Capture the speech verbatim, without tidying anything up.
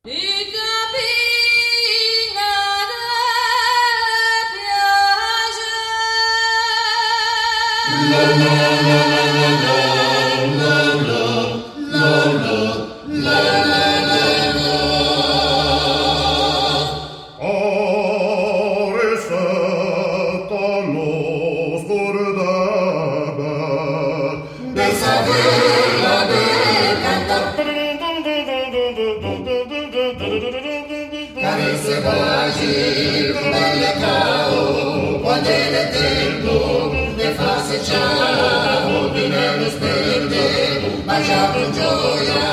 Care se va agir nelle cao, quando è tempo de farsi ciao, ordine lo spende, ma già con gioia